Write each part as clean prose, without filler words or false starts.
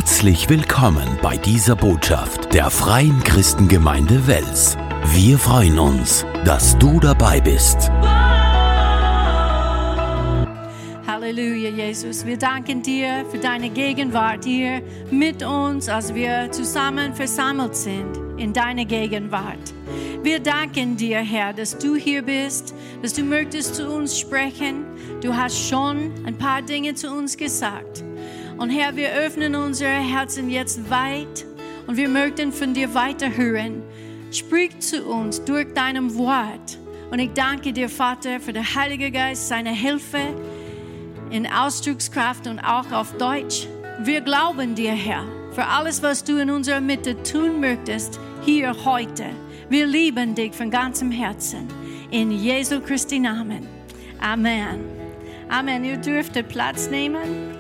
Herzlich willkommen bei dieser Botschaft der Freien Christengemeinde Wels. Wir freuen uns, dass du dabei bist. Halleluja, Jesus. Wir danken dir für deine Gegenwart hier mit uns, als wir zusammen versammelt sind in deiner Gegenwart. Wir danken dir, Herr, dass du hier bist, dass du möchtest zu uns sprechen. Du hast schon ein paar Dinge zu uns gesagt. Und Herr, wir öffnen unsere Herzen jetzt weit und wir möchten von dir weiterhören. Sprich zu uns durch deinem Wort. Und ich danke dir, Vater, für den Heiligen Geist, seine Hilfe in Ausdruckskraft und auch auf Deutsch. Wir glauben dir, Herr, für alles, was du in unserer Mitte tun möchtest, hier heute. Wir lieben dich von ganzem Herzen. In Jesu Christi Namen. Amen. Amen. Ihr dürft Platz nehmen.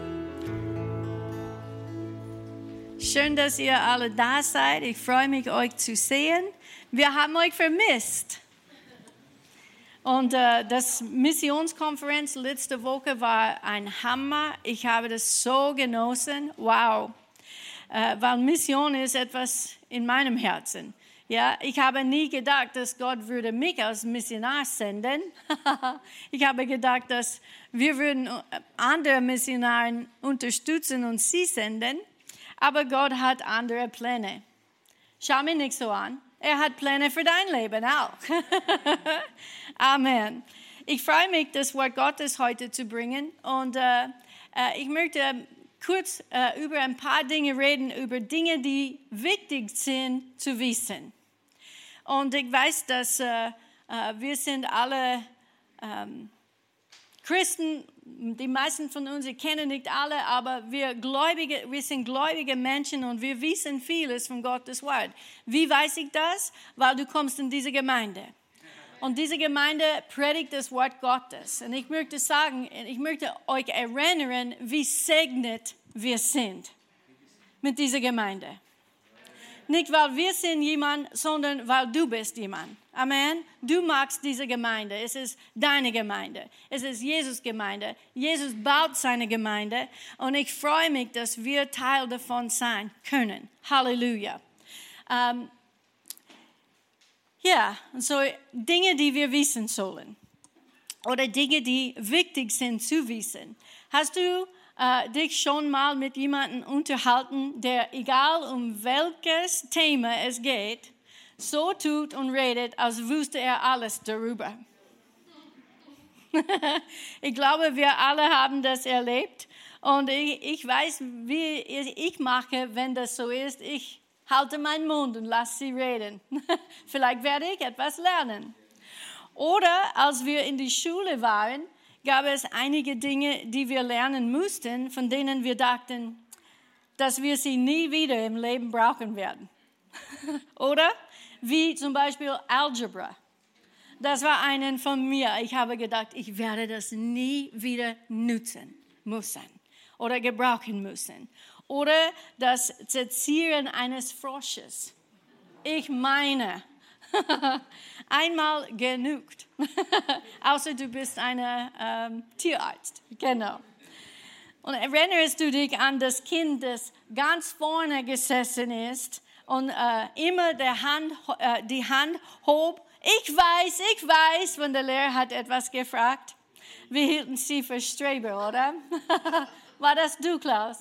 Schön, dass ihr alle da seid. Ich freue mich, euch zu sehen. Wir haben euch vermisst. Und das Missionskonferenz letzte Woche war ein Hammer. Ich habe das so genossen. Wow. Weil Mission ist etwas in meinem Herzen. Ja, ich habe nie gedacht, dass Gott würde mich als Missionar senden. Ich habe gedacht, dass wir würden andere Missionare unterstützen und sie senden. Aber Gott hat andere Pläne. Schau mich nicht so an. Er hat Pläne für dein Leben auch. Amen. Ich freue mich, das Wort Gottes heute zu bringen. Und ich möchte kurz über ein paar Dinge reden, über Dinge, die wichtig sind zu wissen. Und ich weiß, dass wir sind alle Christen. Die meisten von uns, ich kenne nicht alle, aber wir sind gläubige Menschen und wir wissen vieles von Gottes Wort. Wie weiß ich das? Weil du kommst in diese Gemeinde. Und diese Gemeinde predigt das Wort Gottes. Und ich möchte sagen, ich möchte euch erinnern, wie segnet wir sind mit dieser Gemeinde. Nicht, weil wir sind jemand, sondern weil du bist jemand. Amen. Du magst diese Gemeinde. Es ist deine Gemeinde. Es ist Jesus' Gemeinde. Jesus baut seine Gemeinde. Und ich freue mich, dass wir Teil davon sein können. Halleluja. So Dinge, die wir wissen sollen. Oder Dinge, die wichtig sind zu wissen. Hast du dich schon mal mit jemandem unterhalten, der, egal um welches Thema es geht, so tut und redet, als wüsste er alles darüber? Ich glaube, wir alle haben das erlebt. Und ich weiß, wie ich mache, wenn das so ist. Ich halte meinen Mund und lasse sie reden. Vielleicht werde ich etwas lernen. Oder als wir in die Schule waren, gab es einige Dinge, die wir lernen mussten, von denen wir dachten, dass wir sie nie wieder im Leben brauchen werden. Oder? Wie zum Beispiel Algebra. Das war einen von mir. Ich habe gedacht, ich werde das nie wieder nutzen müssen oder gebrauchen müssen. Oder das Sezieren eines Frosches. Ich meine, einmal genügt. Außer du bist ein Tierarzt. Genau. Und erinnerst du dich an das Kind, das ganz vorne gesessen ist und immer die Hand hob? Ich weiß, wenn der Lehrer hat etwas gefragt. Wir hielten sie für Streber, oder? War das du, Klaus?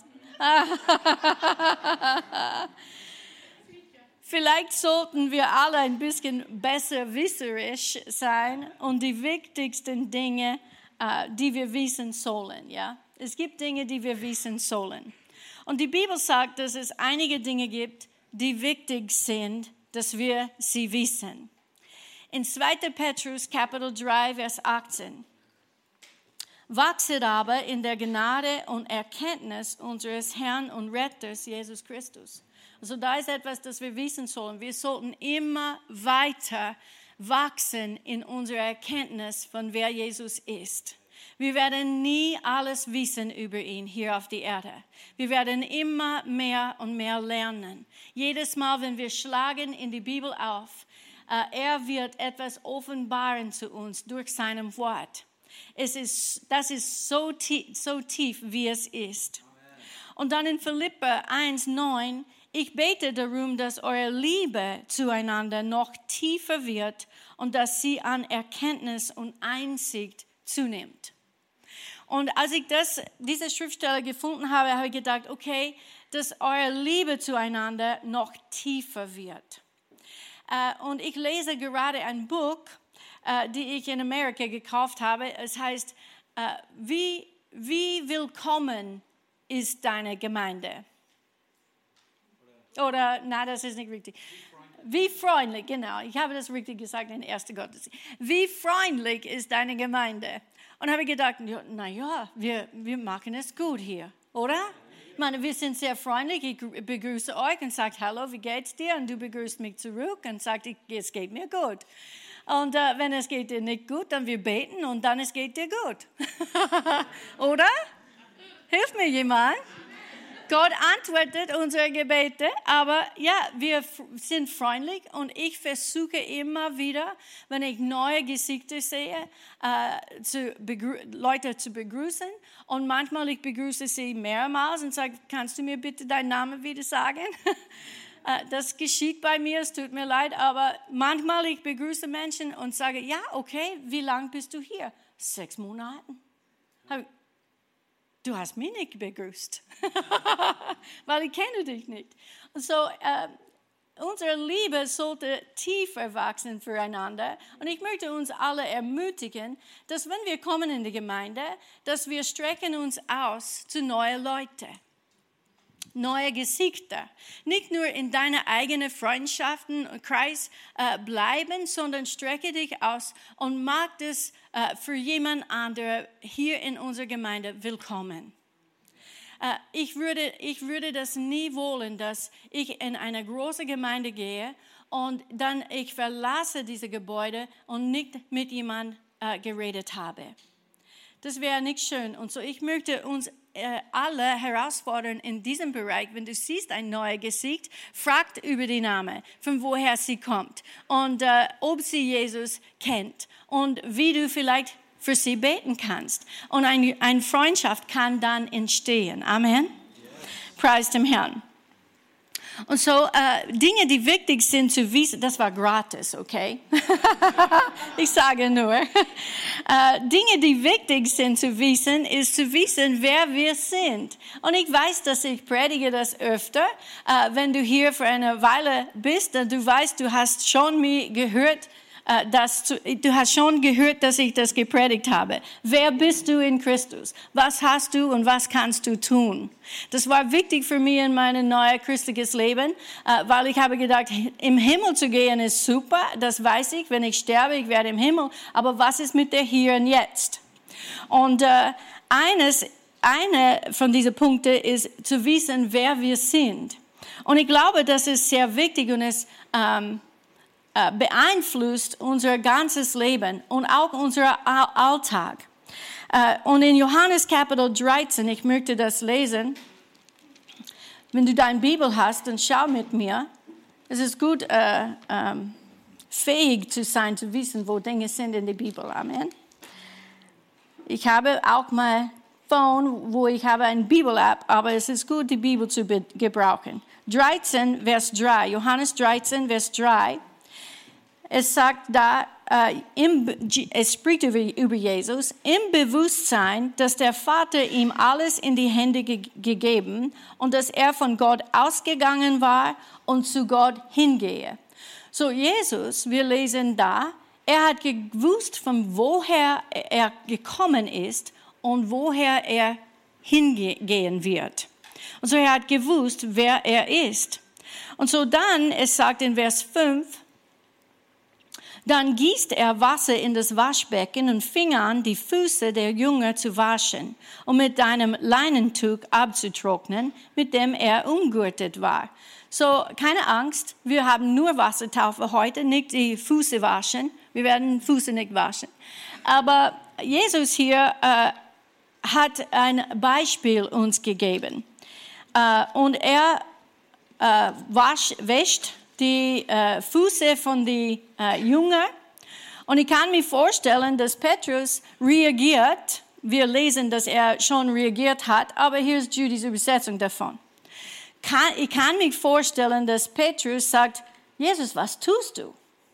Vielleicht sollten wir alle ein bisschen besserwisserisch sein und die wichtigsten Dinge, die wir wissen sollen. Ja? Es gibt Dinge, die wir wissen sollen. Und die Bibel sagt, dass es einige Dinge gibt, die wichtig sind, dass wir sie wissen. In 2. Petrus, Kapitel 3, Vers 18. Wachset aber in der Gnade und Erkenntnis unseres Herrn und Retters, Jesus Christus. Also da ist etwas, das wir wissen sollen. Wir sollten immer weiter wachsen in unserer Erkenntnis von wer Jesus ist. Wir werden nie alles wissen über ihn hier auf der Erde. Wir werden immer mehr und mehr lernen. Jedes Mal, wenn wir schlagen in die Bibel auf, er wird etwas offenbaren zu uns durch seinem Wort. Das ist so tief, wie es ist. Und dann in Philipper 1,9, ich bete darum, dass eure Liebe zueinander noch tiefer wird und dass sie an Erkenntnis und Einsicht zunimmt. Und als ich diese Schriftstelle gefunden habe, habe ich gedacht, okay, dass eure Liebe zueinander noch tiefer wird. Und ich lese gerade ein Buch, die ich in Amerika gekauft habe. Es heißt, wie willkommen ist deine Gemeinde? Oder, nein, das ist nicht richtig. Wie freundlich, genau. Ich habe das richtig gesagt in der ersten Gottesdienst. Wie freundlich ist deine Gemeinde? Und habe ich gedacht, naja, wir machen es gut hier, oder? Ich meine, wir sind sehr freundlich. Ich begrüße euch und sage, hallo, wie geht's dir? Und du begrüßt mich zurück und sagst, es geht mir gut. Und wenn es geht dir nicht gut, dann wir beten und dann es geht dir gut. Oder? Hilft mir jemand? Gott antwortet unsere Gebete, aber ja, wir sind freundlich und ich versuche immer wieder, wenn ich neue Gesichter sehe, Leute zu begrüßen. Und manchmal ich begrüße sie mehrmals und sage, kannst du mir bitte deinen Namen wieder sagen? Das geschieht bei mir, es tut mir leid, aber manchmal ich begrüße Menschen und sage, ja, okay, wie lange bist du hier? 6 Monate. Du hast mich nicht begrüßt, weil ich kenne dich nicht. Und so, unsere Liebe sollte tiefer wachsen füreinander. Und ich möchte uns alle ermutigen, dass wenn wir kommen in die Gemeinde, dass wir strecken uns aus zu neuen Leuten, neue Gesichter. Nicht nur in deiner eigenen Freundschaften und Kreis bleiben, sondern strecke dich aus und mach das für jemand anderen hier in unserer Gemeinde willkommen. Ich würde das nie wollen, dass ich in eine große Gemeinde gehe und dann ich verlasse diese Gebäude und nicht mit jemandem geredet habe. Das wäre nicht schön. Und so, ich möchte uns alle herausfordern in diesem Bereich. Wenn du siehst ein neues Gesicht, fragt über den Namen, von woher sie kommt und ob sie Jesus kennt und wie du vielleicht für sie beten kannst. Und eine Freundschaft kann dann entstehen. Amen. Yes. Preis dem Herrn. Und so Dinge, die wichtig sind zu wissen, das war gratis, okay? Ich sage nur. Dinge, die wichtig sind zu wissen, ist zu wissen, wer wir sind. Und ich weiß, dass ich predige das öfter. Wenn du hier für eine Weile bist, dann du weißt, du hast schon gehört, dass ich das gepredigt habe. Wer bist du in Christus? Was hast du und was kannst du tun? Das war wichtig für mich in meinem neuen christliches Leben, weil ich habe gedacht, im Himmel zu gehen ist super, das weiß ich, wenn ich sterbe, ich werde im Himmel, aber was ist mit der Hier und Jetzt? Und eine von diesen Punkten ist zu wissen, wer wir sind. Und ich glaube, das ist sehr wichtig und es beeinflusst unser ganzes Leben und auch unser Alltag. Und in Johannes Kapitel 13, ich möchte das lesen. Wenn du deine Bibel hast, dann schau mit mir. Es ist gut, fähig zu sein, zu wissen, wo Dinge sind in der Bibel. Amen. Ich habe auch mein Phone, wo ich habe eine Bibel-App, aber es ist gut, die Bibel zu gebrauchen. 13, Vers 3, Johannes 13, Vers 3. Es sagt da, es spricht über Jesus, im Bewusstsein, dass der Vater ihm alles in die Hände gegeben und dass er von Gott ausgegangen war und zu Gott hingehe. So Jesus, wir lesen da, er hat gewusst, von woher er gekommen ist und woher er hingehen wird. Und so er hat gewusst, wer er ist. Und so dann, es sagt in Vers 5, dann gießt er Wasser in das Waschbecken und fing an, die Füße der Jünger zu waschen und mit einem Leinentuch abzutrocknen, mit dem er umgürtet war. So, keine Angst, wir haben nur Wassertaufe heute, nicht die Füße waschen. Wir werden Füße nicht waschen. Aber Jesus hier hat ein Beispiel uns gegeben. Und er wäscht die Füße von den Jüngern. Und ich kann mir vorstellen, dass Petrus reagiert wir lesen, dass er schon reagiert hat, aber hier ist Judys Übersetzung davon. Ich kann mich vorstellen, dass Petrus sagt, Jesus, was tust du?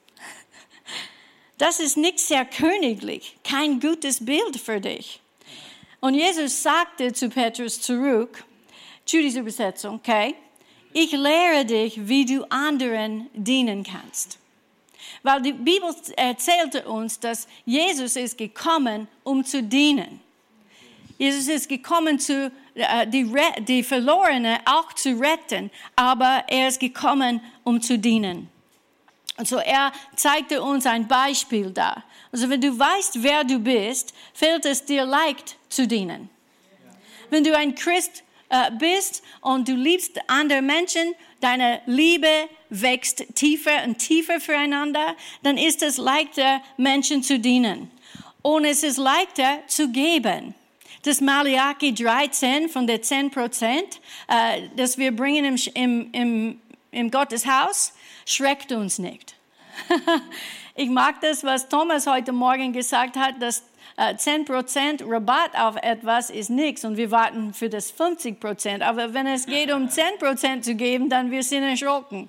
Das ist nicht sehr königlich, kein gutes Bild für dich. Und Jesus sagte zu Petrus zurück, Judys Übersetzung, okay, ich lehre dich, wie du anderen dienen kannst. Weil die Bibel erzählte uns, dass Jesus ist gekommen, um zu dienen. Jesus ist gekommen, die Verlorenen auch zu retten, aber er ist gekommen, um zu dienen. Und so er zeigte uns ein Beispiel da. Also wenn du weißt, wer du bist, fällt es dir leicht zu dienen. Wenn du ein Christ bist und du liebst andere Menschen, deine Liebe wächst tiefer und tiefer füreinander, dann ist es leichter, Menschen zu dienen. Und es ist leichter zu geben. Das Malachi 13 von der 10%, das wir bringen im Gotteshaus, schreckt uns nicht. Ich mag das, was Thomas heute Morgen gesagt hat, dass 10% Rabatt auf etwas ist nichts und wir warten für das 50%. Aber wenn es geht, um 10% zu geben, dann wir sind erschrocken.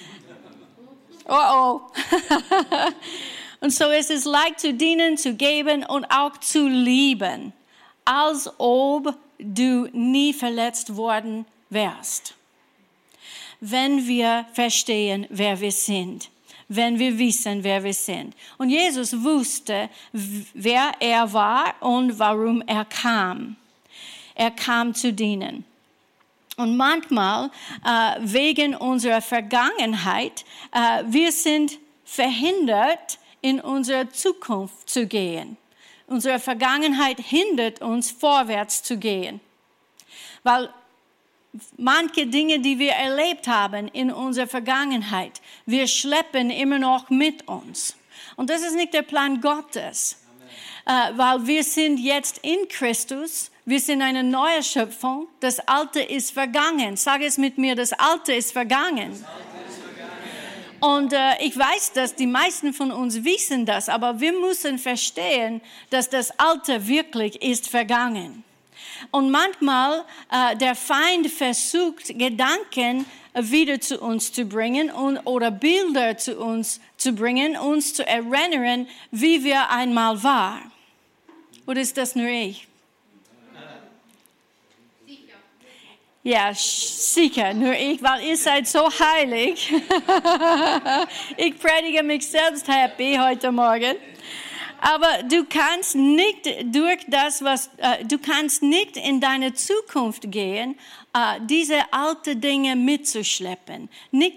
Oh. Und so ist es leicht zu dienen, zu geben und auch zu lieben, als ob du nie verletzt worden wärst. Wenn wir verstehen, wer wir sind. Wenn wir wissen, wer wir sind. Und Jesus wusste, wer er war und warum er kam. Er kam zu dienen. Und manchmal, wegen unserer Vergangenheit, wir sind verhindert, in unsere Zukunft zu gehen. Unsere Vergangenheit hindert uns, vorwärts zu gehen. Weil manche Dinge, die wir erlebt haben in unserer Vergangenheit, wir schleppen immer noch mit uns. Und das ist nicht der Plan Gottes, weil wir sind jetzt in Christus, wir sind eine neue Schöpfung, das Alte ist vergangen. Sag es mit mir, das Alte ist vergangen. Und ich weiß, dass die meisten von uns wissen das, aber wir müssen verstehen, dass das Alte wirklich ist vergangen. Und manchmal der Feind versucht, Gedanken wieder zu uns zu bringen oder Bilder zu uns zu bringen, uns zu erinnern, wie wir einmal waren. Oder ist das nur ich? Ja, sicher, nur ich, weil ihr seid so heilig. Ich predige mich selbst happy heute Morgen. Aber du kannst nicht du kannst nicht in deine Zukunft gehen, diese alten Dinge mitzuschleppen.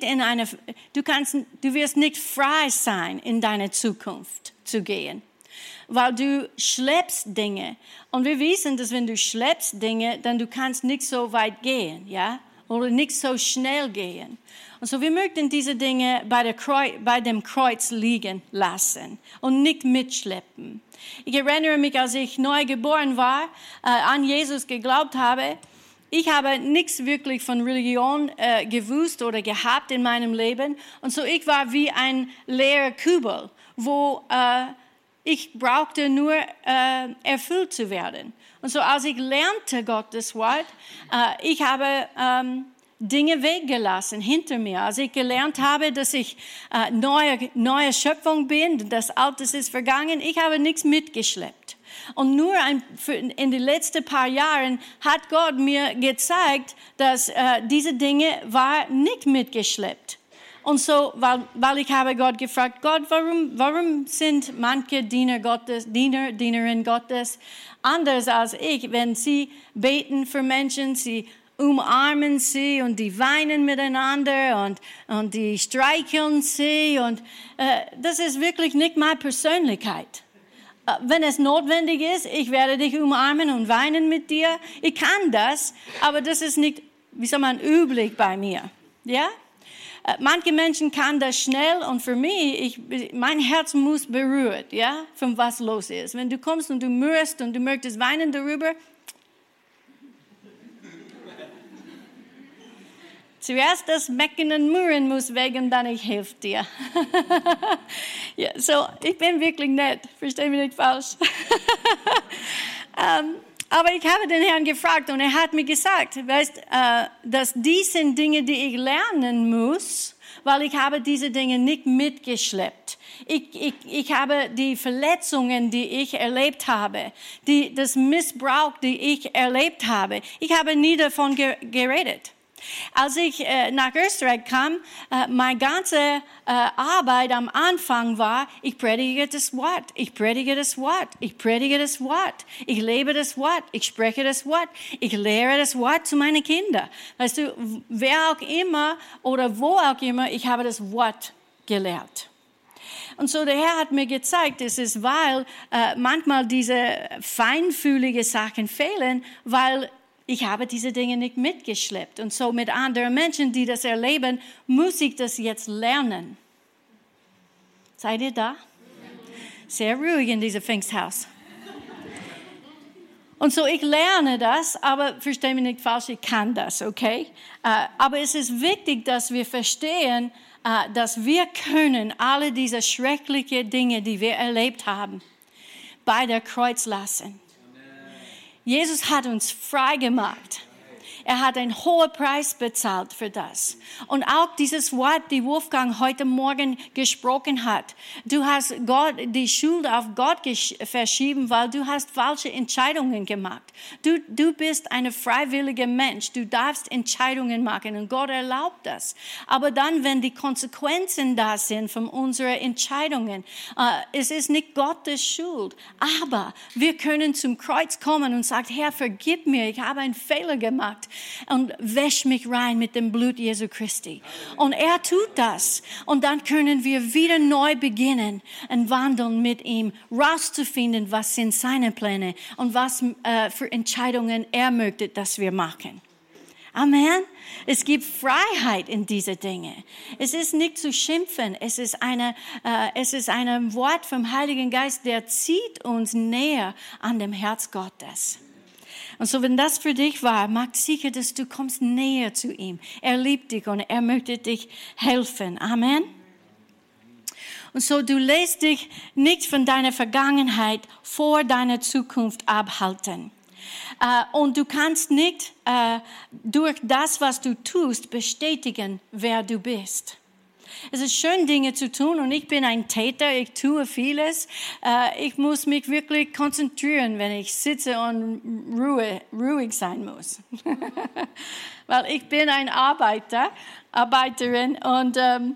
Du wirst nicht frei sein, in deine Zukunft zu gehen, weil du schleppst Dinge. Und wir wissen, dass wenn du schleppst Dinge, dann du kannst nicht so weit gehen, ja, oder nicht so schnell gehen. Und so wir möchten diese Dinge bei dem Kreuz liegen lassen und nicht mitschleppen. Ich erinnere mich, als ich neu geboren war, an Jesus geglaubt habe, ich habe nichts wirklich von Religion gewusst oder gehabt in meinem Leben. Und so ich war wie ein leerer Kübel, wo ich brauchte nur erfüllt zu werden. Und so als ich lernte Gottes Wort, ich habe Dinge weggelassen hinter mir. Als ich gelernt habe, dass ich neue Schöpfung bin, das Alte ist vergangen, ich habe nichts mitgeschleppt. Und nur in den letzten paar Jahren hat Gott mir gezeigt, dass diese Dinge war nicht mitgeschleppt. Und so, weil ich habe Gott gefragt, Gott, warum sind manche Dienerinnen Gottes anders als ich, wenn sie beten für Menschen, sie umarmen sie und die weinen miteinander und die streicheln sie und das ist wirklich nicht meine Persönlichkeit. Wenn es notwendig ist, ich werde dich umarmen und weinen mit dir. Ich kann das, aber das ist nicht, üblich bei mir. Ja? Manche Menschen kann das schnell und für mich, mein Herz muss berührt, ja, von was los ist. Wenn du kommst und du mürrst und du möchtest weinen darüber, zuerst das Mecken und Murren muss weg und dann ich helfe dir. Ja, so, ich bin wirklich nett, versteh mich nicht falsch. Aber ich habe den Herrn gefragt und er hat mir gesagt, weißt, dass dies sind Dinge, die ich lernen muss, weil ich habe diese Dinge nicht mitgeschleppt. Ich habe die Verletzungen, die ich erlebt habe, das Missbrauch, die ich erlebt habe, ich habe nie davon geredet. Als ich nach Österreich kam, meine ganze Arbeit am Anfang war, ich predige das Wort, ich predige das Wort, ich predige das Wort, ich lebe das Wort, ich spreche das Wort, ich lehre das Wort zu meinen Kindern. Weißt du, wer auch immer oder wo auch immer, ich habe das Wort gelehrt. Und so der Herr hat mir gezeigt, es ist, weil manchmal diese feinfühlige Sachen fehlen, weil ich habe diese Dinge nicht mitgeschleppt. Und so mit anderen Menschen, die das erleben, muss ich das jetzt lernen. Seid ihr da? Sehr ruhig in diesem Pfingsthaus. Und so ich lerne das, aber verstehe mich nicht falsch, ich kann das, okay? Aber es ist wichtig, dass wir verstehen, dass wir können alle diese schrecklichen Dinge, die wir erlebt haben, bei der Kreuz lassen. Jesus hat uns frei gemacht. Er hat einen hohen Preis bezahlt für das. Und auch dieses Wort, die Wolfgang heute Morgen gesprochen hat. Du hast die Schuld auf Gott verschieben, weil du hast falsche Entscheidungen gemacht. Du bist ein freiwilliger Mensch. Du darfst Entscheidungen machen und Gott erlaubt das. Aber dann, wenn die Konsequenzen da sind von unseren Entscheidungen, es ist nicht Gottes Schuld. Aber wir können zum Kreuz kommen und sagen, Herr, vergib mir, ich habe einen Fehler gemacht. Und wäsch mich rein mit dem Blut Jesu Christi. Und er tut das. Und dann können wir wieder neu beginnen und wandeln mit ihm, rauszufinden, was sind seine Pläne und was für Entscheidungen er möchte, dass wir machen. Amen. Es gibt Freiheit in diese Dinge. Es ist nicht zu schimpfen. Es ist ein Wort vom Heiligen Geist, der zieht uns näher an dem Herz Gottes. Und so, wenn das für dich war, mach sicher, dass du kommst näher zu ihm. Er liebt dich und er möchte dich helfen. Amen. Und so, du lässt dich nicht von deiner Vergangenheit vor deiner Zukunft abhalten. Und du kannst nicht durch das, was du tust, bestätigen, wer du bist. Es ist schön, Dinge zu tun und ich bin ein Täter, ich tue vieles. Ich muss mich wirklich konzentrieren, wenn ich sitze und ruhig sein muss. Weil ich bin ein Arbeiterin und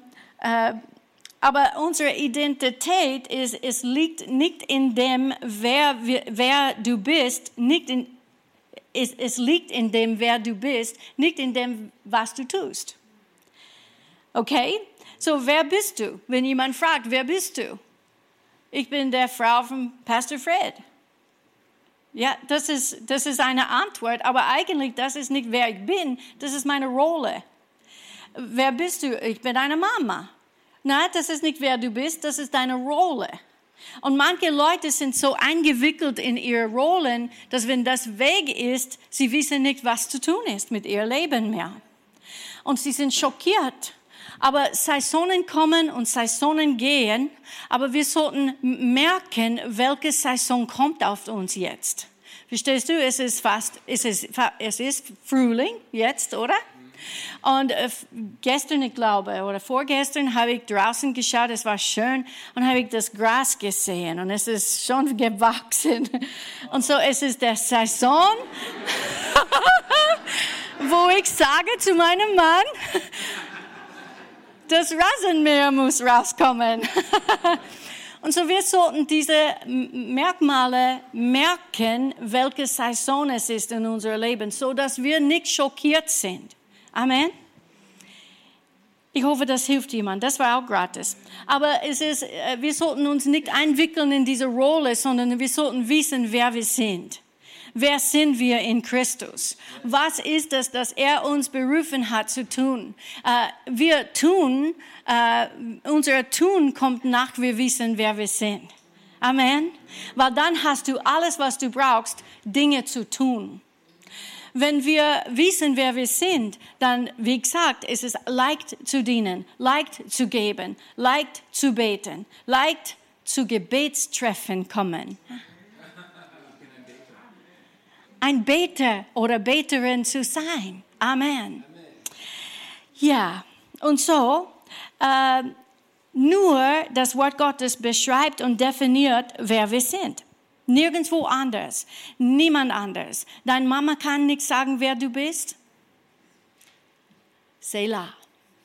aber unsere Identität es liegt nicht in dem, wer du bist, es liegt in dem, wer du bist, nicht in dem, was du tust. Okay? So, wer bist du? Wenn jemand fragt, wer bist du? Ich bin der Frau von Pastor Fred. Ja, das ist eine Antwort, aber eigentlich, das ist nicht, wer ich bin, das ist meine Rolle. Wer bist du? Ich bin eine Mama. Nein, das ist nicht, wer du bist, das ist deine Rolle. Und manche Leute sind so eingewickelt in ihre Rollen, dass wenn das weg ist, sie wissen nicht, was zu tun ist mit ihrem Leben mehr. Und sie sind schockiert. Aber Saisonen kommen und Saisonen gehen, aber wir sollten merken, welche Saison kommt auf uns jetzt. Verstehst du? Es ist Frühling jetzt, oder? Und gestern, ich glaube, oder vorgestern habe ich draußen geschaut, es war schön, und habe ich das Gras gesehen und es ist schon gewachsen. Und so, es ist der Saison, wo ich sage zu meinem Mann, das Rasenmäher muss rauskommen. Und so, wir sollten diese Merkmale merken, welche Saison es ist in unserem Leben, so dass wir nicht schockiert sind. Amen. Ich hoffe, das hilft jemand. Das war auch gratis. Aber wir sollten uns nicht einwickeln in diese Rolle, sondern wir sollten wissen, wer wir sind. Wer sind wir in Christus? Was ist es, dass er uns berufen hat zu tun? Wir tun, unser Tun kommt nach, wir wissen, wer wir sind. Amen. Weil dann hast du alles, was du brauchst, Dinge zu tun. Wenn wir wissen, wer wir sind, dann, wie gesagt, ist es leicht zu dienen, leicht zu geben, leicht zu beten, leicht zu Gebetstreffen kommen. ein Beter oder Beterin zu sein. Amen. Ja, und so, nur das Wort Gottes beschreibt und definiert, wer wir sind. Nirgendwo anders, niemand anders. Deine Mama kann nicht sagen, wer du bist. Selah.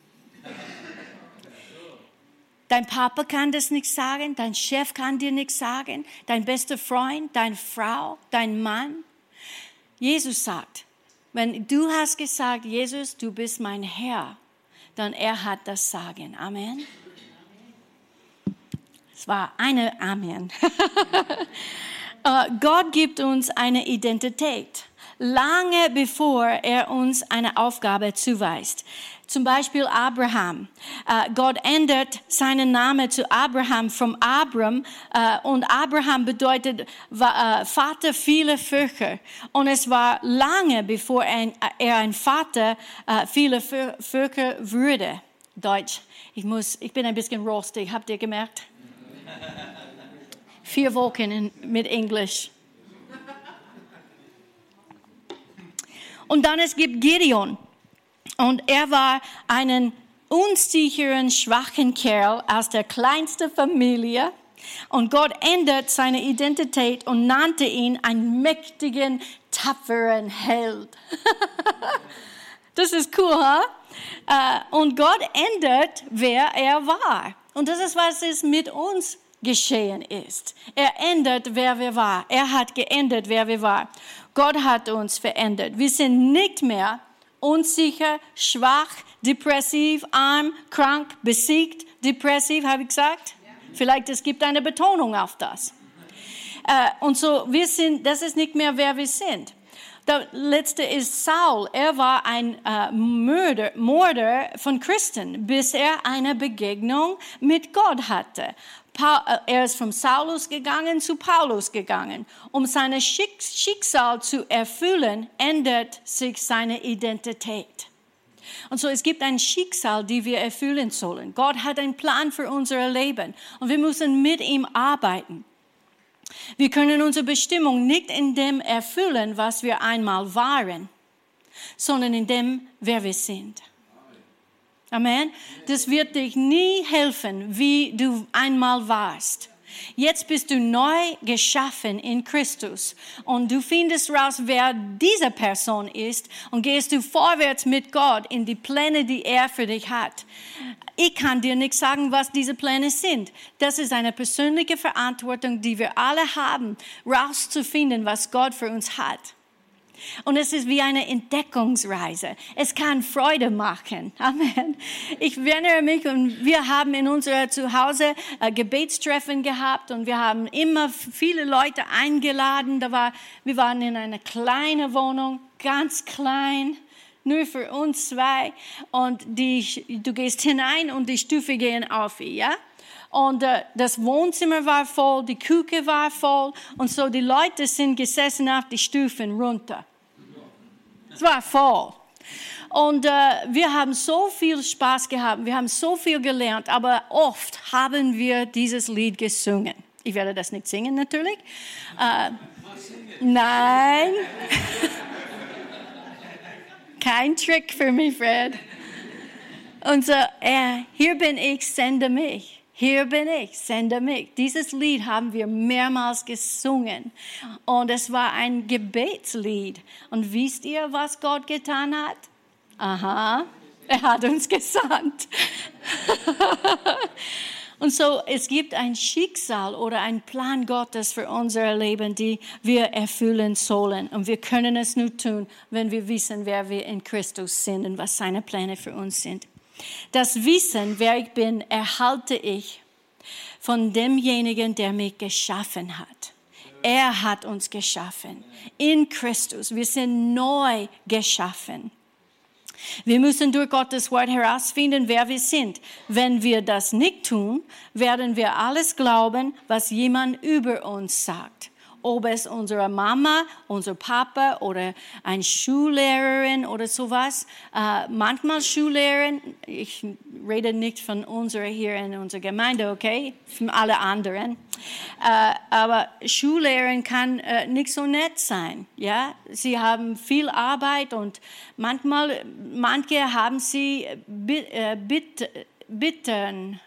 Dein Papa kann das nicht sagen, dein Chef kann dir nichts sagen, dein bester Freund, deine Frau, dein Mann. Jesus sagt, wenn du hast gesagt, Jesus, du bist mein Herr, dann er hat das Sagen. Amen. Es war eine Amen. Gott gibt uns eine Identität, lange bevor er uns eine Aufgabe zuweist. Zum Beispiel Abraham. Gott ändert seinen Namen zu Abraham von Abram und Abraham bedeutet Vater vieler Völker. Und es war lange bevor er ein Vater vieler Völker wurde. Deutsch. Ich bin ein bisschen rostig, habt ihr gemerkt? 4 Wochen mit Englisch. Und dann es gibt Gideon. Und er war einen unsicheren, schwachen Kerl aus der kleinsten Familie. Und Gott ändert seine Identität und nannte ihn einen mächtigen, tapferen Held. Das ist cool, huh? Und Gott ändert, wer er war. Und das ist, was es mit uns geschehen ist. Er ändert, wer wir waren. Er hat geändert, wer wir waren. Gott hat uns verändert. Wir sind nicht mehr unsicher, schwach, depressiv, arm, krank, besiegt, depressiv, habe ich gesagt? Ja. Vielleicht es gibt eine Betonung auf das. Und so, das ist nicht mehr, wer wir sind. Der letzte ist Saul. Er war ein Mörder von Christen, bis er eine Begegnung mit Gott hatte. Er ist von Saulus gegangen zu Paulus gegangen. Um sein Schicksal zu erfüllen, ändert sich seine Identität. Und so, es gibt ein Schicksal, die wir erfüllen sollen. Gott hat einen Plan für unser Leben und wir müssen mit ihm arbeiten. Wir können unsere Bestimmung nicht in dem erfüllen, was wir einmal waren, sondern in dem, wer wir sind. Amen. Das wird dich nie helfen, wie du einmal warst. Jetzt bist du neu geschaffen in Christus und du findest raus, wer diese Person ist und gehst du vorwärts mit Gott in die Pläne, die er für dich hat. Ich kann dir nicht sagen, was diese Pläne sind. Das ist eine persönliche Verantwortung, die wir alle haben, rauszufinden, was Gott für uns hat. Und es ist wie eine Entdeckungsreise. Es kann Freude machen. Amen. Ich erinnere mich, und wir haben in unserem Zuhause Gebetstreffen gehabt und wir haben immer viele Leute eingeladen. Wir waren in einer kleinen Wohnung, ganz klein, nur für uns 2. Und du gehst hinein und die Stufe gehen auf, ja? Und das Wohnzimmer war voll, die Küche war voll und so die Leute sind gesessen auf die Stufen runter. Es war voll. Und wir haben so viel Spaß gehabt, wir haben so viel gelernt, aber oft haben wir dieses Lied gesungen. Ich werde das nicht singen natürlich. Nein. Kein Trick für mich, Fred. Und so, hier bin ich, sende mich. Hier bin ich, sende mich. Dieses Lied haben wir mehrmals gesungen. Und es war ein Gebetslied. Und wisst ihr, was Gott getan hat? Aha, er hat uns gesandt. Und so, es gibt ein Schicksal oder einen Plan Gottes für unser Leben, die wir erfüllen sollen. Und wir können es nur tun, wenn wir wissen, wer wir in Christus sind und was seine Pläne für uns sind. Das Wissen, wer ich bin, erhalte ich von demjenigen, der mich geschaffen hat. Er hat uns geschaffen. In Christus. Wir sind neu geschaffen. Wir müssen durch Gottes Wort herausfinden, wer wir sind. Wenn wir das nicht tun, werden wir alles glauben, was jemand über uns sagt. ob es unsere Mama, unser Papa oder eine Schullehrerin oder sowas. Manchmal Schullehrerin, ich rede nicht von unserer hier in unserer Gemeinde, okay, von alle anderen. Aber Schullehrerin kann nicht so nett sein, ja. Sie haben viel Arbeit und manche haben sie bitten.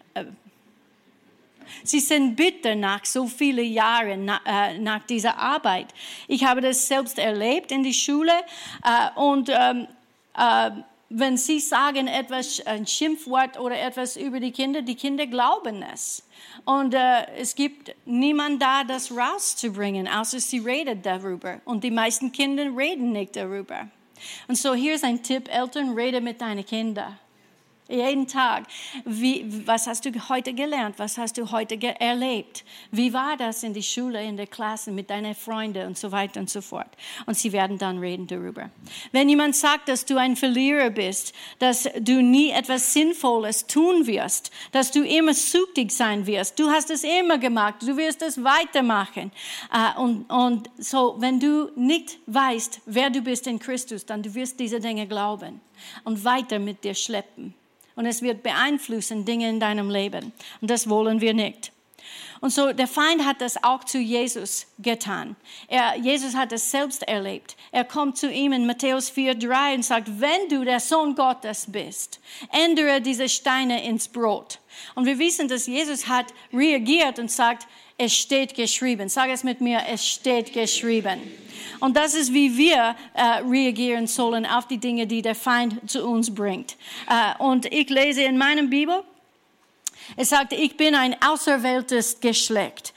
Sie sind bitter nach so vielen Jahren nach dieser Arbeit. Ich habe das selbst erlebt in der Schule und wenn Sie sagen etwas, ein Schimpfwort oder etwas über die Kinder glauben es. Und es gibt niemand da, das rauszubringen, außer sie redet darüber. Und die meisten Kinder reden nicht darüber. Und so hier ist ein Tipp, Eltern, rede mit deinen Kindern. Jeden Tag. Was hast du heute gelernt? Was hast du heute erlebt? Wie war das in der Schule, in der Klasse, mit deinen Freunden und so weiter und so fort? Und sie werden dann reden darüber. Wenn jemand sagt, dass du ein Verlierer bist, dass du nie etwas Sinnvolles tun wirst, dass du immer süchtig sein wirst, du hast es immer gemacht, du wirst es weitermachen. Und so, wenn du nicht weißt, wer du bist in Christus, dann du wirst diese Dinge glauben und weiter mit dir schleppen. Und es wird beeinflussen Dinge in deinem Leben. Und das wollen wir nicht. Und so, der Feind hat das auch zu Jesus getan. Jesus hat es selbst erlebt. Er kommt zu ihm in Matthäus 4,3 und sagt, wenn du der Sohn Gottes bist, ändere diese Steine ins Brot. Und wir wissen, dass Jesus hat reagiert und sagt, es steht geschrieben. Sag es mit mir, es steht geschrieben. Und das ist, wie wir reagieren sollen auf die Dinge, die der Feind zu uns bringt. Und ich lese in meiner Bibel, es sagt, ich bin ein auserwähltes Geschlecht,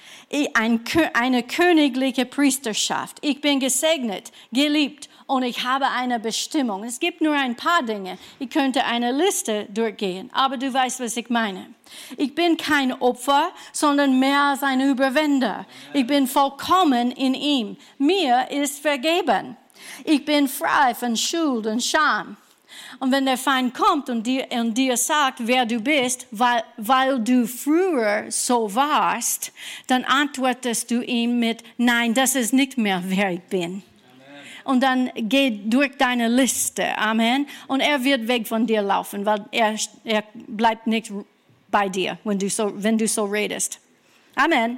eine königliche Priesterschaft. Ich bin gesegnet, geliebt und ich habe eine Bestimmung. Es gibt nur ein paar Dinge. Ich könnte eine Liste durchgehen, aber du weißt, was ich meine. Ich bin kein Opfer, sondern mehr als ein Überwinder. Ich bin vollkommen in ihm. Mir ist vergeben. Ich bin frei von Schuld und Scham. Und wenn der Feind kommt und dir sagt, wer du bist, weil du früher so warst, dann antwortest du ihm mit, nein, das ist nicht mehr, wer ich bin. Und dann geh durch deine Liste. Amen. Und er wird weg von dir laufen, weil er bleibt nicht bei dir, wenn du so redest. Amen.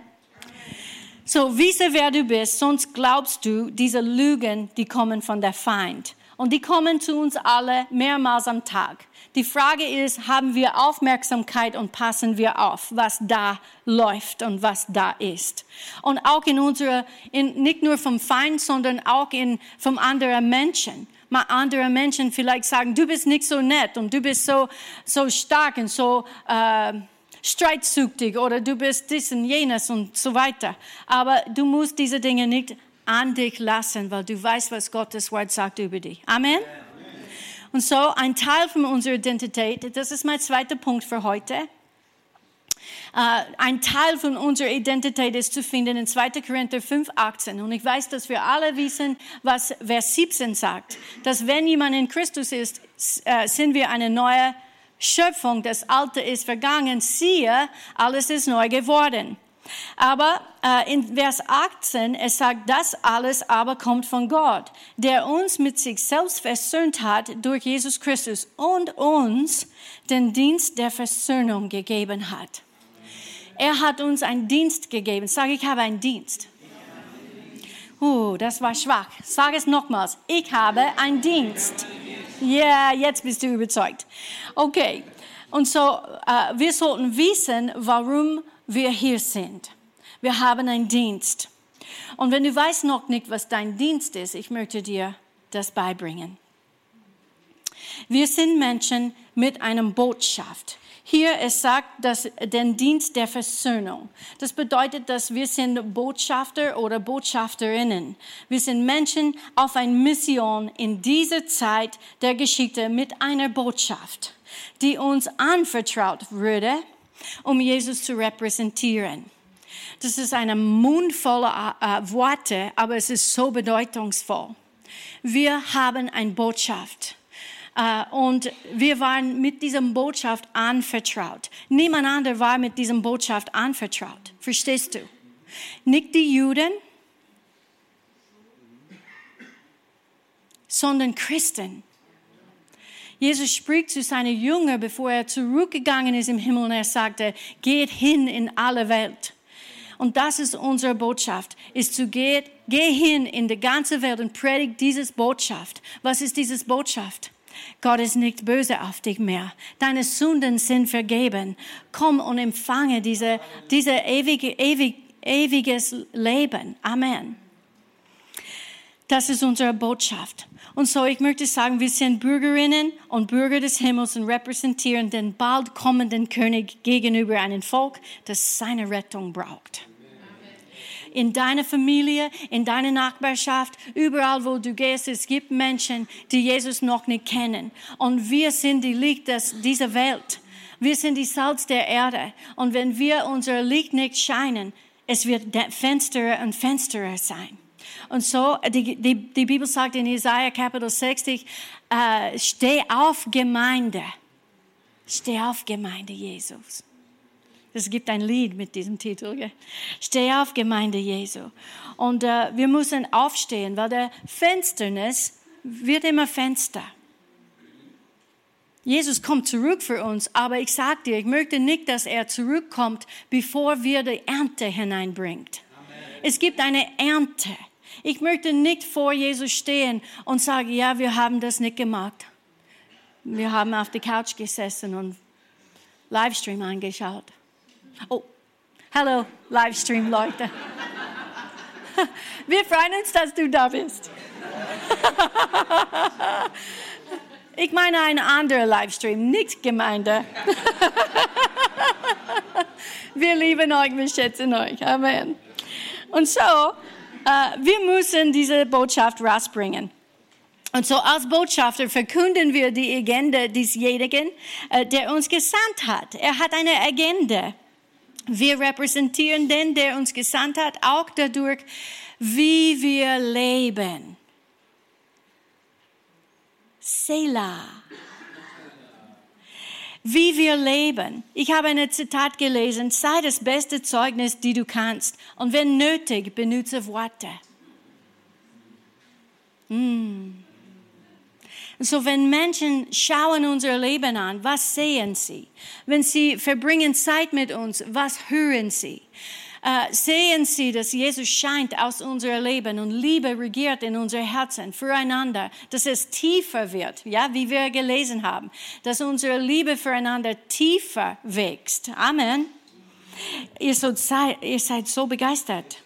So, wisse, wer du bist, sonst glaubst du, diese Lügen, die kommen von der Feind. Und die kommen zu uns alle mehrmals am Tag. Die Frage ist, haben wir Aufmerksamkeit und passen wir auf, was da läuft und was da ist. Und auch nicht nur vom Feind, sondern auch von anderen Menschen. Mal andere Menschen vielleicht sagen, du bist nicht so nett und du bist so stark und so streitsüchtig oder du bist dies und jenes und so weiter. Aber du musst diese Dinge nicht an dich lassen, weil du weißt, was Gottes Wort sagt über dich. Amen? Und so ein Teil von unserer Identität, das ist mein zweiter Punkt für heute. Ein Teil von unserer Identität ist zu finden in 2. Korinther 5,18. Und ich weiß, dass wir alle wissen, was Vers 17 sagt. Dass wenn jemand in Christus ist, sind wir eine neue Schöpfung. Das Alte ist vergangen. Siehe, alles ist neu geworden. Aber in Vers 18, es sagt, das alles aber kommt von Gott, der uns mit sich selbst versöhnt hat durch Jesus Christus und uns den Dienst der Versöhnung gegeben hat. Er hat uns einen Dienst gegeben. Sag, ich habe einen Dienst. Das war schwach. Sag es nochmals. Ich habe einen Dienst. Ja, jetzt bist du überzeugt. Okay. Und so, wir sollten wissen, warum wir hier sind. Wir haben einen Dienst. Und wenn du weißt noch nicht, was dein Dienst ist, ich möchte dir das beibringen. Wir sind Menschen mit einer Botschaft. Hier, es sagt, dass den Dienst der Versöhnung. Das bedeutet, dass wir sind Botschafter oder Botschafterinnen. Wir sind Menschen auf einer Mission in dieser Zeit der Geschichte mit einer Botschaft, die uns anvertraut wurde, um Jesus zu repräsentieren. Das ist eine Mund voller Worte, aber es ist so bedeutungsvoll. Wir haben eine Botschaft. Und wir waren mit dieser Botschaft anvertraut. Niemand anderes war mit dieser Botschaft anvertraut. Verstehst du? Nicht die Juden, sondern Christen. Jesus spricht zu seinen Jüngern, bevor er zurückgegangen ist im Himmel, und er sagte, geht hin in alle Welt. Und das ist unsere Botschaft, ist zu geh hin in die ganze Welt und predigt diese Botschaft. Was ist diese Botschaft? Gott ist nicht böse auf dich mehr. Deine Sünden sind vergeben. Komm und empfange diese ewiges Leben. Amen. Das ist unsere Botschaft. Und so, ich möchte sagen, wir sind Bürgerinnen und Bürger des Himmels und repräsentieren den bald kommenden König gegenüber einem Volk, das seine Rettung braucht. In deiner Familie, in deiner Nachbarschaft, überall, wo du gehst, es gibt Menschen, die Jesus noch nicht kennen. Und wir sind die Licht dieser Welt. Wir sind die Salz der Erde. Und wenn wir unser Licht nicht scheinen, es wird finsterer und finsterer sein. Und so, die Bibel sagt in Jesaja Kapitel 60, steh auf Gemeinde. Steh auf Gemeinde Jesus. Es gibt ein Lied mit diesem Titel. Gell? Steh auf Gemeinde Jesu. Und wir müssen aufstehen, weil der Finsternis wird immer finster. Jesus kommt zurück für uns, aber ich sage dir, ich möchte nicht, dass er zurückkommt, bevor wir die Ernte hineinbringt. Amen. Es gibt eine Ernte. Ich möchte nicht vor Jesus stehen und sagen, ja, wir haben das nicht gemacht. Wir haben auf der Couch gesessen und Livestream angeschaut. Oh, hallo, Livestream-Leute. Wir freuen uns, dass du da bist. Ich meine einen anderen Livestream, nicht Gemeinde. Wir lieben euch, wir schätzen euch. Amen. Und so, wir müssen diese Botschaft rausbringen. Und so als Botschafter verkünden wir die Agenda desjenigen, der uns gesandt hat. Er hat eine Agenda. Wir repräsentieren den, der uns gesandt hat, auch dadurch, wie wir leben. Selah. Wie wir leben. Ich habe ein Zitat gelesen, sei das beste Zeugnis, die du kannst. Und wenn nötig, benutze Worte. So, wenn Menschen schauen unser Leben an, was sehen sie? Wenn sie verbringen Zeit mit uns, was hören sie? Sehen sie, dass Jesus scheint aus unserem Leben und Liebe regiert in unser Herzen füreinander, dass es tiefer wird, ja, wie wir gelesen haben, dass unsere Liebe füreinander tiefer wächst. Amen. Ihr seid so begeistert.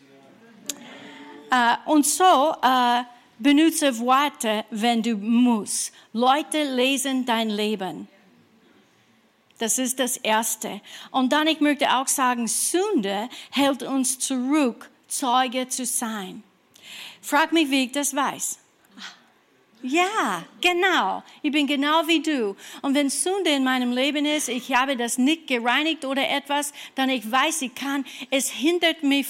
Und so benutze Worte, wenn du musst. Leute lesen dein Leben. Das ist das Erste. Und dann, ich möchte auch sagen, Sünde hält uns zurück, Zeuge zu sein. Frag mich, wie ich das weiß. Ja, genau. Ich bin genau wie du. Und wenn Sünde in meinem Leben ist, ich habe das nicht gereinigt oder etwas, dann ich weiß, es hindert mich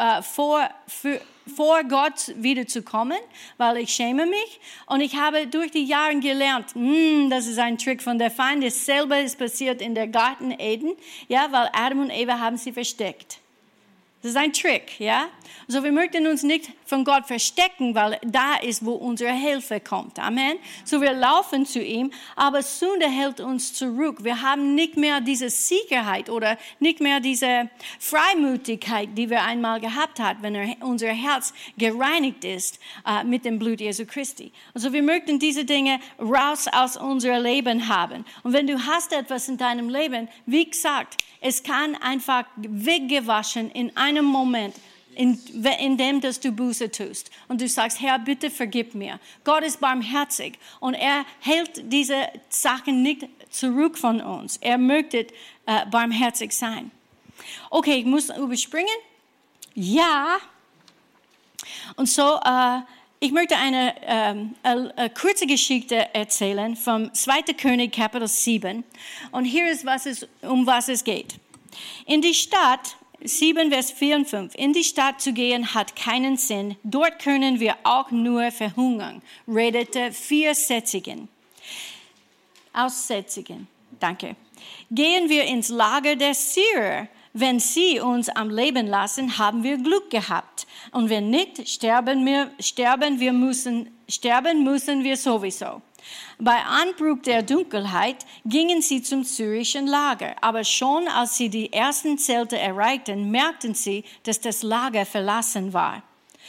vor Gott wiederzukommen, weil ich schäme mich. Und ich habe durch die Jahre gelernt, das ist ein Trick von der Feind. Dasselbe ist passiert in der Garten Eden, ja, weil Adam und Eva haben sie versteckt. Das ist ein Trick, ja. So, wir möchten uns nicht von Gott verstecken, weil da ist, wo unsere Hilfe kommt. Amen. So, wir laufen zu ihm, aber Sünde hält uns zurück. Wir haben nicht mehr diese Sicherheit oder nicht mehr diese Freimütigkeit, die wir einmal gehabt haben, wenn unser Herz gereinigt ist mit dem Blut Jesu Christi. Also, wir möchten diese Dinge raus aus unserem Leben haben. Und wenn du hast etwas in deinem Leben, wie gesagt, es kann einfach weggewaschen in einem Moment, in dem, dass du Buße tust. Und du sagst, Herr, bitte vergib mir. Gott ist barmherzig und er hält diese Sachen nicht zurück von uns. Er möchte barmherzig sein. Okay, ich muss überspringen. Ja. Und so, ich möchte eine kurze Geschichte erzählen vom 2. König, Kapitel 7. Und hier ist, um was es geht. In die Stadt, 7, Vers 4 und 5, in die Stadt zu gehen hat keinen Sinn. Dort können wir auch nur verhungern, redete 4 Sätzigen. Aussätzigen, danke. Gehen wir ins Lager der Syrer. Wenn sie uns am Leben lassen, haben wir Glück gehabt. Und wenn nicht, sterben wir müssen sterben müssen wir sowieso. Bei Anbruch der Dunkelheit gingen sie zum syrischen Lager. Aber schon als sie die ersten Zelte erreichten, merkten sie, dass das Lager verlassen war.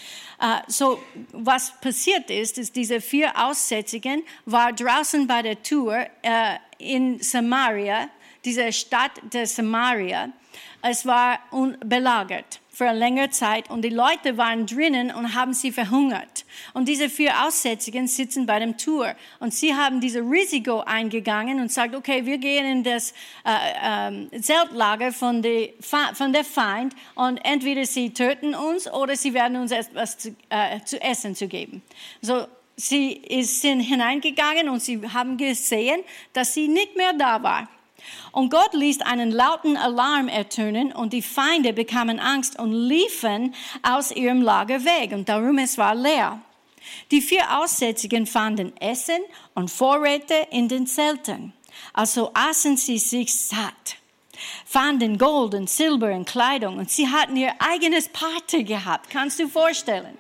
Was passiert ist, diese 4 Aussätzigen waren draußen bei der Tür in Samaria, dieser Stadt der Samaria. Es war belagert für eine längere Zeit und die Leute waren drinnen und haben sie verhungert. Und diese 4 Aussätzigen sitzen bei dem Tür und sie haben dieses Risiko eingegangen und sagt, okay, wir gehen in das Zeltlager von der Feind und entweder sie töten uns oder sie werden uns etwas zu essen zu geben. So, sie sind hineingegangen und sie haben gesehen, dass sie nicht mehr da war. Und Gott ließ einen lauten Alarm ertönen und die Feinde bekamen Angst und liefen aus ihrem Lager weg und darum es war leer. Die 4 Aussätzigen fanden Essen und Vorräte in den Zelten. Also aßen sie sich satt, fanden Gold und Silber und Kleidung und sie hatten ihr eigenes Party gehabt. Kannst du vorstellen?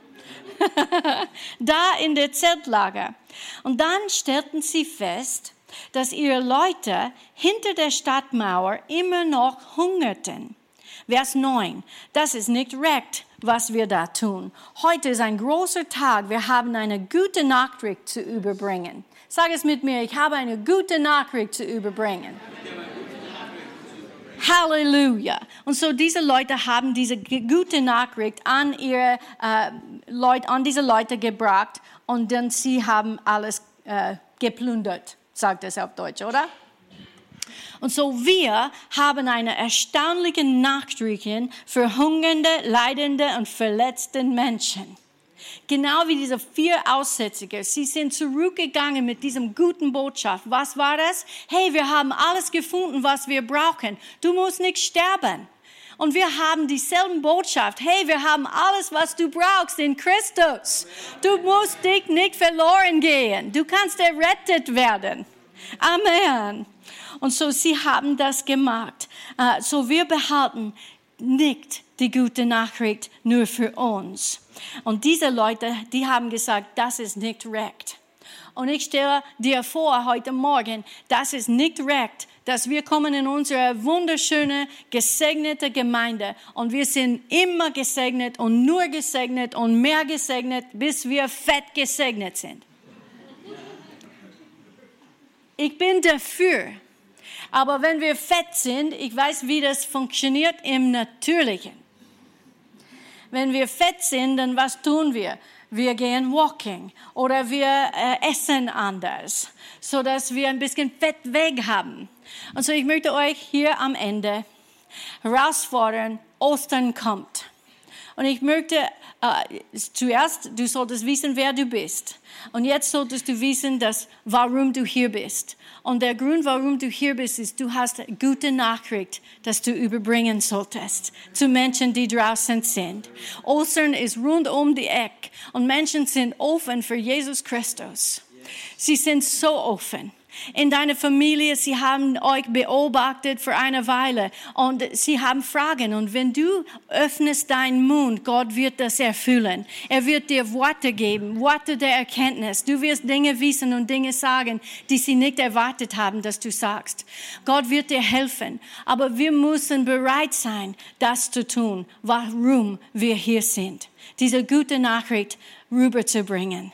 Da in der Zeltlager. Und dann stellten sie fest, dass ihre Leute hinter der Stadtmauer immer noch hungerten. Vers 9. Das ist nicht recht, was wir da tun. Heute ist ein großer Tag. Wir haben eine gute Nachricht zu überbringen. Sag es mit mir, ich habe eine gute Nachricht zu überbringen. Halleluja. Und so diese Leute haben diese gute Nachricht an diese Leute gebracht und dann sie haben alles geplündert. Sagt es auf Deutsch, oder? Und so wir haben eine erstaunliche Nachricht für hungernde, leidende und verletzte Menschen. Genau wie diese 4 Aussätzige. Sie sind zurückgegangen mit diesem guten Botschaft. Was war das? Hey, wir haben alles gefunden, was wir brauchen. Du musst nicht sterben. Und wir haben dieselbe Botschaft. Hey, wir haben alles, was du brauchst in Christus. Du musst dich nicht verloren gehen. Du kannst errettet werden. Amen. Und so, sie haben das gemacht. So, wir behalten nicht die gute Nachricht nur für uns. Und diese Leute, die haben gesagt, das ist nicht recht. Und ich stelle dir vor, heute Morgen, das ist nicht recht, dass wir kommen in unsere wunderschöne, gesegnete Gemeinde und wir sind immer gesegnet und nur gesegnet und mehr gesegnet, bis wir fett gesegnet sind. Ich bin dafür. Aber wenn wir fett sind, ich weiß, wie das funktioniert im Natürlichen. Wenn wir fett sind, dann was tun wir? Wir gehen walking oder wir essen anders, sodass wir ein bisschen Fett weg haben. Und so ich möchte euch hier am Ende herausfordern, Ostern kommt. Und ich möchte zuerst, du solltest wissen, wer du bist. Und jetzt solltest du wissen, warum du hier bist. Und der Grund, warum du hier bist, ist, du hast eine gute Nachricht, dass du überbringen solltest zu Menschen, die draußen sind. Ostern ist rund um die Ecke und Menschen sind offen für Jesus Christus. Sie sind so offen. In deiner Familie, sie haben euch beobachtet für eine Weile und sie haben Fragen. Und wenn du öffnest deinen Mund, Gott wird das erfüllen. Er wird dir Worte geben, Worte der Erkenntnis. Du wirst Dinge wissen und Dinge sagen, die sie nicht erwartet haben, dass du sagst. Gott wird dir helfen. Aber wir müssen bereit sein, das zu tun, warum wir hier sind. Diese gute Nachricht rüberzubringen.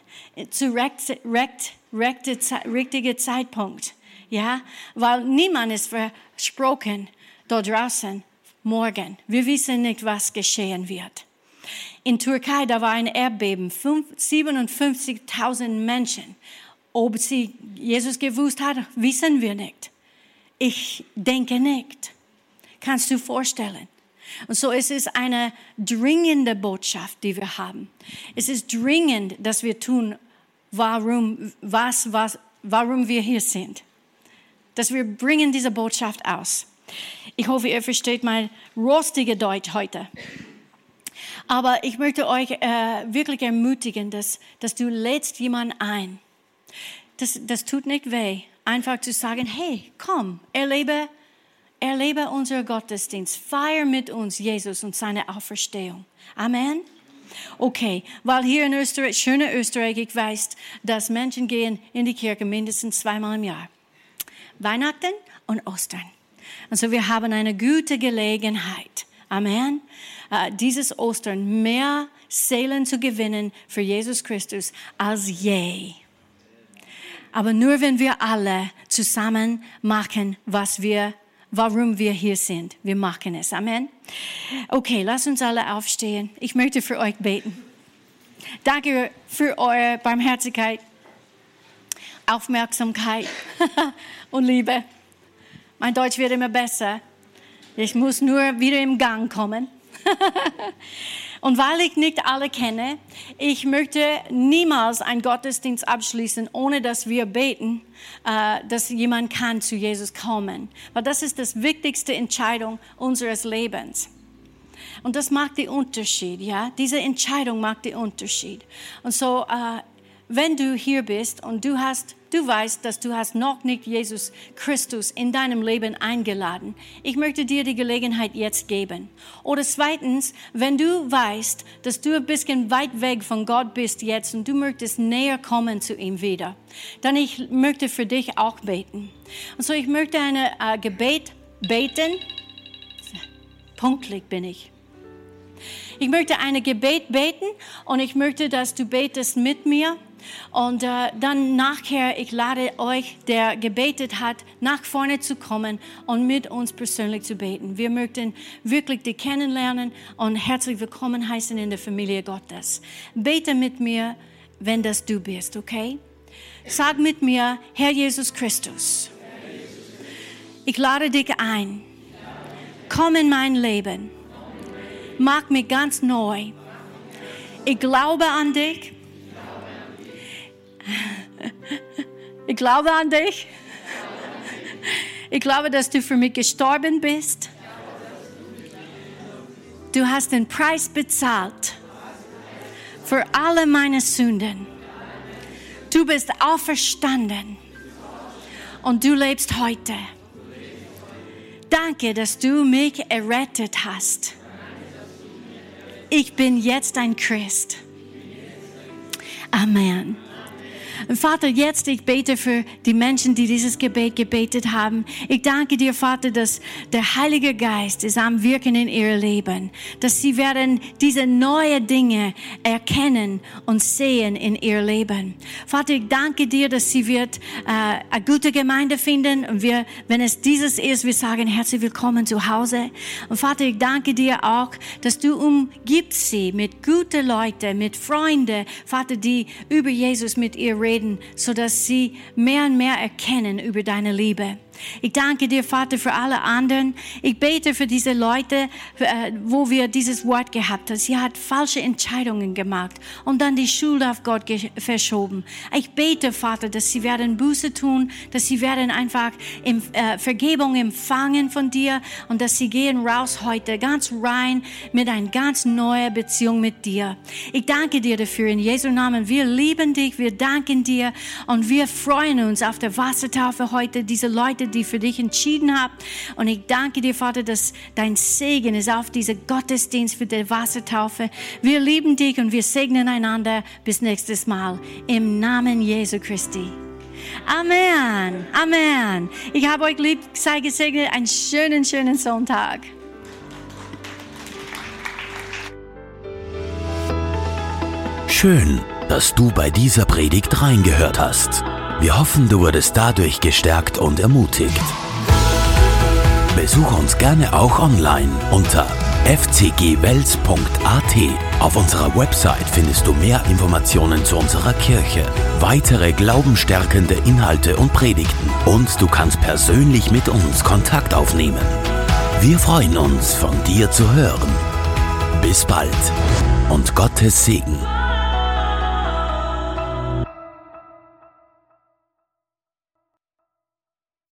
Richtiger Zeitpunkt, ja, weil niemand ist versprochen da draußen morgen. Wir wissen nicht, was geschehen wird. In Türkei, da war ein Erdbeben, 57.000 Menschen. Ob sie Jesus gewusst hat, wissen wir nicht. Ich denke nicht. Kannst du vorstellen? Und so es ist eine dringende Botschaft, die wir haben. Es ist dringend, dass wir tun, warum wir hier sind. Dass wir bringen diese Botschaft aus. Ich hoffe, ihr versteht mein rostige Deutsch heute. Aber ich möchte euch wirklich ermutigen, dass du lädst jemanden ein. Das tut nicht weh, einfach zu sagen, hey, komm, erlebe unser Gottesdienst. Feier mit uns Jesus und seine Auferstehung. Amen. Okay, weil hier in Österreich, schöne Österreich, ich weiß, dass Menschen gehen in die Kirche mindestens 2-mal im Jahr. Weihnachten und Ostern. Also wir haben eine gute Gelegenheit. Amen. Dieses Ostern mehr Seelen zu gewinnen für Jesus Christus als je. Aber nur wenn wir alle zusammen machen, warum wir hier sind. Wir machen es. Amen. Okay, lasst uns alle aufstehen. Ich möchte für euch beten. Danke für eure Barmherzigkeit, Aufmerksamkeit und Liebe. Mein Deutsch wird immer besser. Ich muss nur wieder im Gang kommen. Und weil ich nicht alle kenne, ich möchte niemals einen Gottesdienst abschließen, ohne dass wir beten, dass jemand kann zu Jesus kommen. Weil das ist das wichtigste Entscheidung unseres Lebens. Und das macht den Unterschied, ja? Diese Entscheidung macht den Unterschied. Und so, wenn du hier bist und du weißt, dass du hast noch nicht Jesus Christus in deinem Leben eingeladen. Ich möchte dir die Gelegenheit jetzt geben. Oder zweitens, wenn du weißt, dass du ein bisschen weit weg von Gott bist jetzt und du möchtest näher kommen zu ihm wieder, dann ich möchte für dich auch beten. Und so, ich möchte ein Gebet beten. Punktlich bin ich. Ich möchte ein Gebet beten und ich möchte, dass du betest mit mir. Und dann nachher, ich lade euch, der gebetet hat, nach vorne zu kommen und mit uns persönlich zu beten. Wir möchten wirklich dich kennenlernen und herzlich willkommen heißen in der Familie Gottes. Bete mit mir, wenn das du bist, okay? Sag mit mir, Herr Jesus Christus, ich lade dich ein. Komm in mein Leben. Mach mich ganz neu. Ich glaube an dich. Ich glaube an dich. Ich glaube, dass du für mich gestorben bist. Du hast den Preis bezahlt für alle meine Sünden. Du bist auferstanden und du lebst heute. Danke, dass du mich errettet hast. Ich bin jetzt ein Christ. Amen. Vater, jetzt ich bete für die Menschen, die dieses Gebet gebetet haben. Ich danke dir, Vater, dass der Heilige Geist ist am Wirken in ihr Leben, dass sie werden diese neuen Dinge erkennen und sehen in ihr Leben. Vater, ich danke dir, dass sie wird eine gute Gemeinde finden und wir, wenn es dieses ist, wir sagen herzlich willkommen zu Hause. Und Vater, ich danke dir auch, dass du umgibst sie mit guten Leuten, mit Freunden, Vater, die über Jesus mit ihr reden, sodass sie mehr und mehr erkennen über deine Liebe. Ich danke dir, Vater, für alle anderen. Ich bete für diese Leute, wo wir dieses Wort gehabt haben. Sie hat falsche Entscheidungen gemacht und dann die Schuld auf Gott verschoben. Ich bete, Vater, dass sie werden Buße tun, dass sie werden einfach Vergebung empfangen von dir und dass sie gehen raus heute ganz rein mit einer ganz neuen Beziehung mit dir. Ich danke dir dafür in Jesu Namen. Wir lieben dich, wir danken dir und wir freuen uns auf der Wassertaufe heute, diese Leute, die für dich entschieden haben. Und ich danke dir, Vater, dass dein Segen ist auf diese Gottesdienst für die Wassertaufe. Wir lieben dich und wir segnen einander. Bis nächstes Mal. Im Namen Jesu Christi. Amen. Amen. Ich habe euch lieb, sei gesegnet. Einen schönen Sonntag. Schön, dass du bei dieser Predigt reingehört hast. Wir hoffen, du wurdest dadurch gestärkt und ermutigt. Besuch uns gerne auch online unter fcgwels.at. Auf unserer Website findest du mehr Informationen zu unserer Kirche, weitere glaubensstärkende Inhalte und Predigten und du kannst persönlich mit uns Kontakt aufnehmen. Wir freuen uns, von dir zu hören. Bis bald und Gottes Segen.